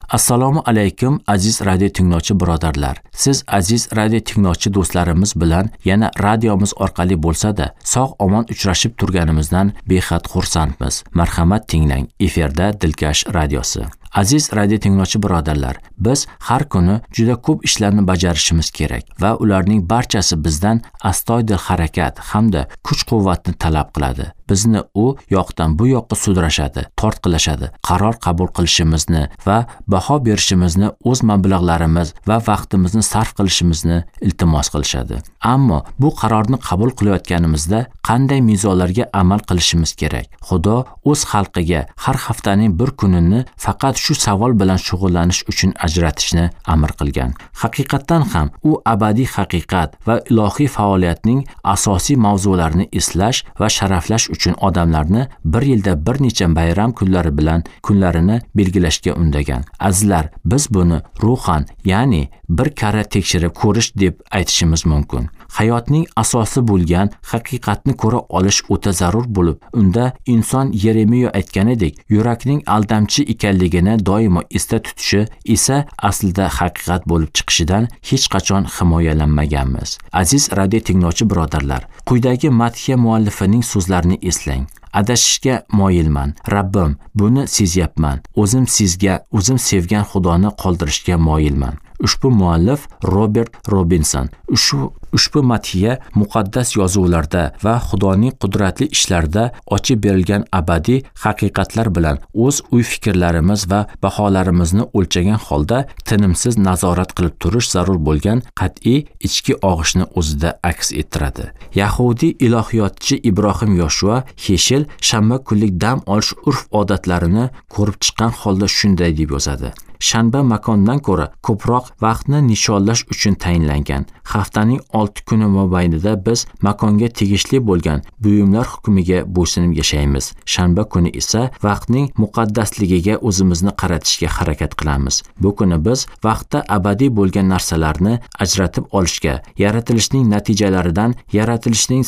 Assalomu alaykum aziz radio tinglovchi birodarlar. Siz aziz radio tinglovchi do'stlarimiz bilan yana radiomiz orqali bo'lsa-da, sog'-omon uchrashib turganimizdan behad xursandmiz. Marhamat tinglang. Efirda Dilkash radiosi. Aziz radio tinglovchi birodarlar, biz har kuni juda ko'p ishlarni bajarishimiz kerak va ularning barchasi bizdan astoydil harakat hamda kuch-quvvatni talab qiladi. Bizni u yoqdan bu yoqqa sudrashadi, tortqilashadi, qaror qabul qilishimizni va baho berishimizni, o'z mablag'larimiz va vaqtimizni sarf qilishimizni iltimos qilishadi. Ammo bu qarorni qabul qilayotganimizda qanday mezonlarga amal qilishimiz kerak? Xudo o'z xalqiga har haftaning bir kunini faqat shu savol bilan shug'ullanish uchun ajratishni amr qilgan. Haqiqatan ham u abadiy haqiqat va ilohiy faoliyatning asosiy mavzularini eslash va sharaflash uchun odamlarni bir yilda bir necha bayram kunlari bilan kunlarini belgilashga undagan. Azizlar, biz buni ruhan, ya'ni bir karra tekshirib ko'rish deb aytishimiz mumkin. Hayotning asosi bo'lgan haqiqatni ko'ra olish o'ta zarur bo'lib, unda inson Yeremiya aytganidek, yurakning aldamchi ekanligini doimo esda tutishi esa aslida haqiqat bo'lib chiqishidan hech qachon himoyalanmaganmiz. Aziz radio tinglovchi birodarlar, quyidagi madhiya muallifining so'zlarini eslang. Adashishga moyilman. Rabbim, buni sezyapman. O'zim sevgan Xudoni qoldirishga moyilman. Ushbu muallif Robert Robinson. Ushbu madhiya muqaddas yozuvlarda va Xudoning qudratli ishlarida ochib berilgan abadiy haqiqatlar bilan o'z fikrlarimiz va baholarimizni o'lchagan holda tinimsiz nazorat qilib turish zarur bo'lgan qat'iy ichki og'ishni o'zida aks ettiradi. Yahudiy ilohiyotchi Ibrohim Yoshua Heshel shanba kunlik dam olish urf-odatlarini ko'rib chiqqan holda shunday deb yozadi. Shanba makondan ko'ra ko'proq vaqtni nishonlash uchun tayinlangan. Haftaning 6 kuni mobaynida biz makonga tegishli bo'lgan buyumlar hukmiga bo'ysunib yashaymiz. Shanba kuni esa vaqtning muqaddasligiga o'zimizni qaratishga harakat qilamiz. Bu kuni biz vaqtda abadiy bo'lgan narsalarni ajratib olishga, yaratilishning natijalaridan yaratilishning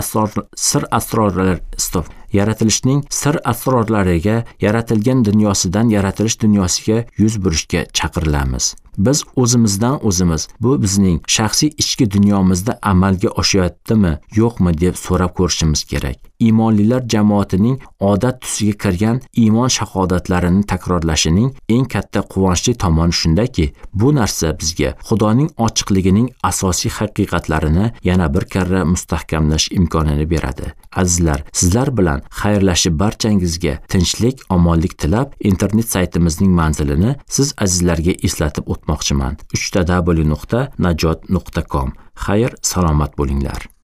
sir asrorlariga, yaratilgan dunyosidan yaratilish dunyosiga yuz burishga chaqirilamiz. Biz o'zimizdan o'zimiz bu bizning shaxsiy ichki dunyomizda amalga oshyaptimi, yo'qmi deb so'rab ko'rishimiz kerak. Iymonlilar jamoatining odat tusiga kirgan iymon shahodatlarini takrorlashining eng katta quvonchli tomoni shundaki, bu narsa bizga Xudoning ochiqligining asosiy haqiqatlarini yana bir karra mustahkamlash imkonini beradi. Azizlar, sizlar bilan xayrlashib barchangizga tinchlik, omonlik tilab, internet saytimizning manzilini siz azizlarga eslatib o'tmoqchiman. www.najot.com. Xayr, salomat bo'linglar.